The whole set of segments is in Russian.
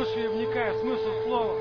слушай и вникай в смысл слова.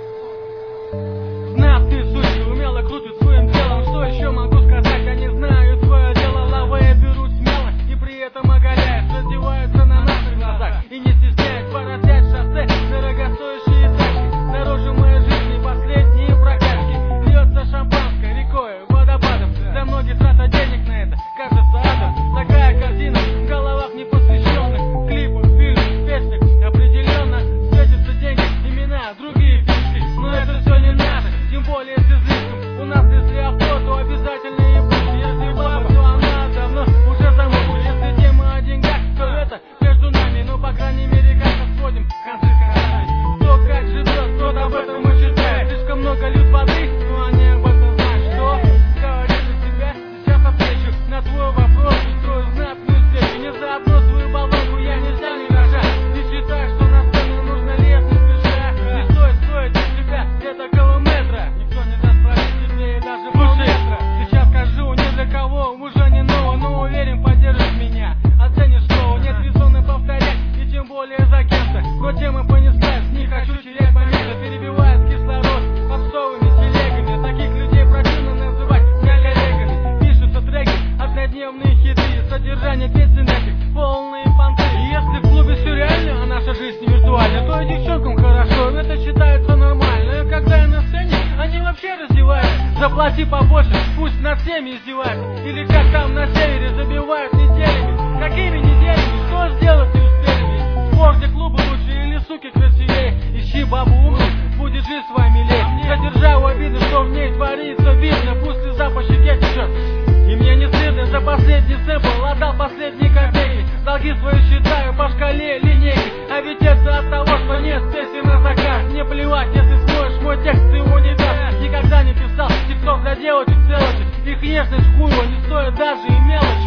Знав ты суть, умело крутит своим делом. Что еще могу сказать? Они знают свое дело, лавы берут смело и при этом оголяют, раздеваются на наших глазах и не стесняют поросять шоссе, дорогостоящие тачки. Дороже моей жизни последние прокачки. Льется шампанское рекой, водопадом. Для многих трата денег на это кажется адом. Такая картина в головах непосвященных. Клипов, фильмов, песнях определенно светятся деньги, имена, другие фишки. Но это все не наше, тем более с излишком. У нас если авто, то обязательно и путь. Если баба, то она давно уже замужем. Если тема о деньгах, то это между нами. Но по крайней мере как-то сводим концы с концами. Кто как живет, тот об этом и читает. Слишком много льют воды, но они об этом знают. Что? Говори за себя, сейчас отвечу на твой вопрос. Устрою знатную встречу, не заодно свою баллонку я нельзя не рожать. Не считай, что на сцену нужно лезть не спеша. Не стоит для тебя где-то километра. Никто не даст пролить тебе и даже полметра. Сейчас скажу ни для кого, уже не ново, но уверен поддержишь меня. Оценишь шоу, нет резона повторять, и тем более за кем-то. Но тема понеслась, не хочу терять моменты. Перебивает кислород попсовыми телегами. Таких людей противно называть меня коллегами. Пишутся треки, однодневные хиты, содержание песен этих полные понты. И если в клубе все реально, а наша жизнь не виртуальна, то и девчонкам хорошо, это считается нормально. А когда я на сцене, они вообще раздевают. Заплати побольше, пусть над всеми издеваются. Или как там на севере забивают неделями. Какими неделями? Что сделать не успели? Спор, где клубы лучше или суки красивее. Ищи бабу умную, будет жизнь своя милее. За державу обидно, что в ней творится, видно. Пусть слеза по щеке течет. И мне не стыдно за последний сэмпл, отдал последние копейки. Долги свои считаю по шкале линейки. А ведь это от того, что нет песен на заказ. Мне плевать, если смоешь мой текст, ты его не даст. Никогда не писал тикток для девочек целочек. Их нежность хуева не стоит даже и мелочи.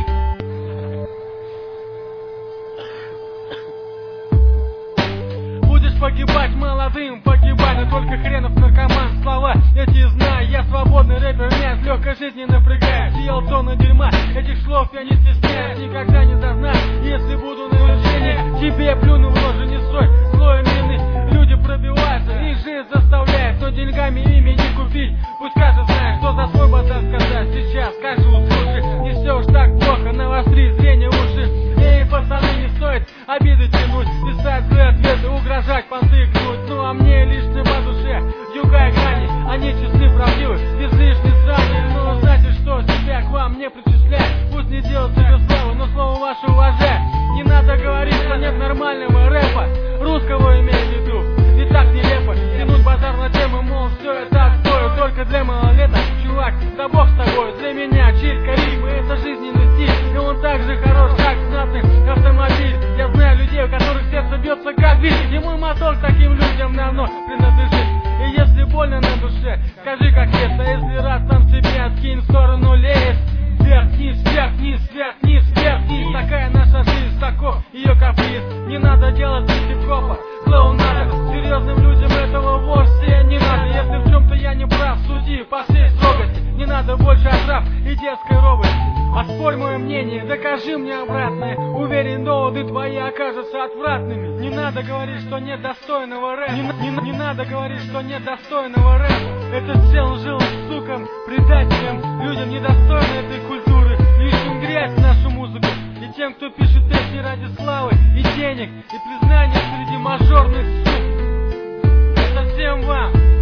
Будешь погибать молодым, погибай, но только хренов наркоман. Слова эти знаю, я свободный рэпер, меня с легкой жизни напрягает. Съел тонны дерьма, этих слов я не стесняюсь, никогда не дознаюсь. Если буду на вершине, тебе плюну в рожу, не стой слоем вины. Люди пробиваются, их жизнь заставляет, но деньгами ими не купить. Пусть каждый знает, что за свой базар сказать. Сейчас скажу, слушай, не все уж так плохо, навостри зрение уши. Эй, пацаны, не стоит обиды тянуть, писать злые ответы, угрожать, понты гнуть. Ну а мне лично по душе, юга и грани, они честны, правдивы, без лишней срани. Ну знаете что, себя к вам не причисляют. Пусть не делают себе славу, но слово ваше уважаю. Не надо говорить, что нет нормального рэпа, русского имею в виду. И так нелепо тянуть базар на тему, мол, все это отстой, только для малолеток. Чувак, да бог с тобой, для меня чистка ритма, это жизненный стиль. И он так же хорош, как знатный автомобиль. Я знаю людей, у которых сердце бьется как бит, и мой мотор таким людям давно принадлежит. И если больно на душе, скажи как есть. А если раз там себе откинь в сторону лезь. Вверх-вниз, вверх-вниз, вверх-вниз, вверх-вниз. Такая наша жизнь, таков ее каприз. Не надо делать из хип-хопа клоунада. Серьезным людям этого вовсе не надо. Если в чем-то я не прав, суди по всей строгости. Не надо больше отрав и детской робости. Оспорь мое мнение, докажи мне обратное. Уверен, доводы твои окажутся отвратными. Не надо говорить, что нет достойного рэпа. Не надо говорить, что нет достойного рэпа. Этот сел жил сукам, предателям, людям недостойны этой культуры. Ищем грязь в нашу музыку. И тем, кто пишет песни ради славы и денег, и признания среди мажорных сук. Это всем вам.